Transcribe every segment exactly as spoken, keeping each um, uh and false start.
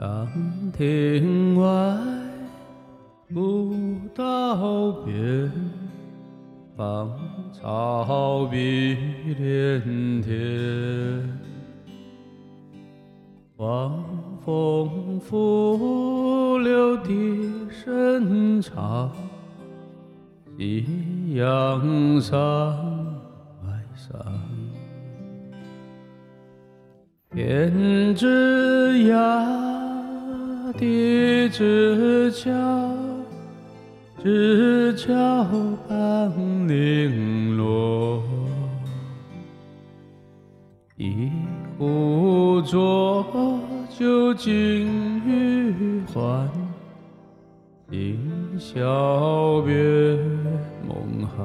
当庭外古道边，芳草碧连天。望风拂柳笛声长，夕阳山外山。天之涯，地之角，知交半零落。一壶浊酒尽余欢，今宵别梦寒。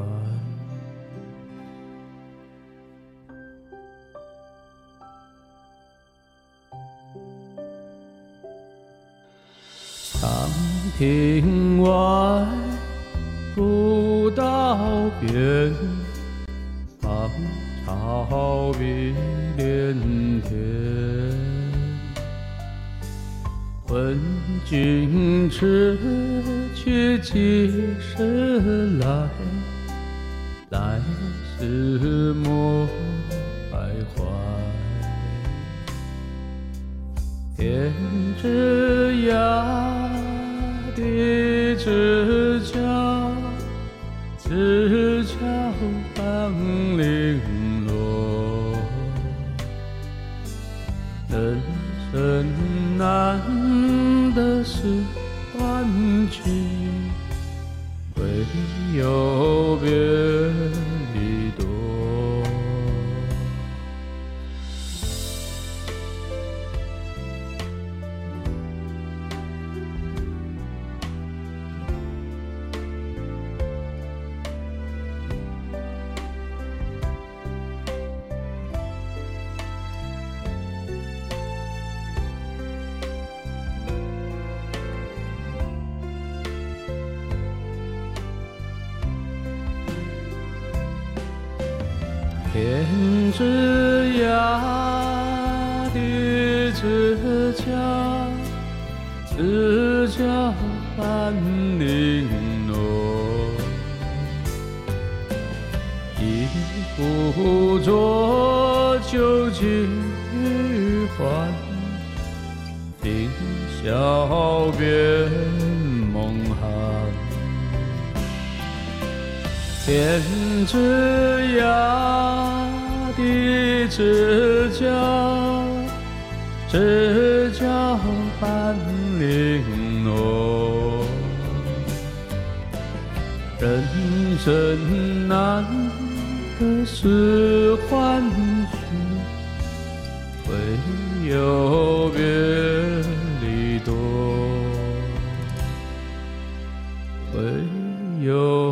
当庭外古道边，芳草碧连天。问君痴，却几时来？来时莫徘徊。天之涯，地之角，知交半零落。人生难得是欢聚，唯有别离多。天之涯，地之角，知交半零落。一壶浊酒尽余欢，今宵别梦寒。天之涯，地之角，知交半零落。人生难得是欢聚，唯有别离多，唯有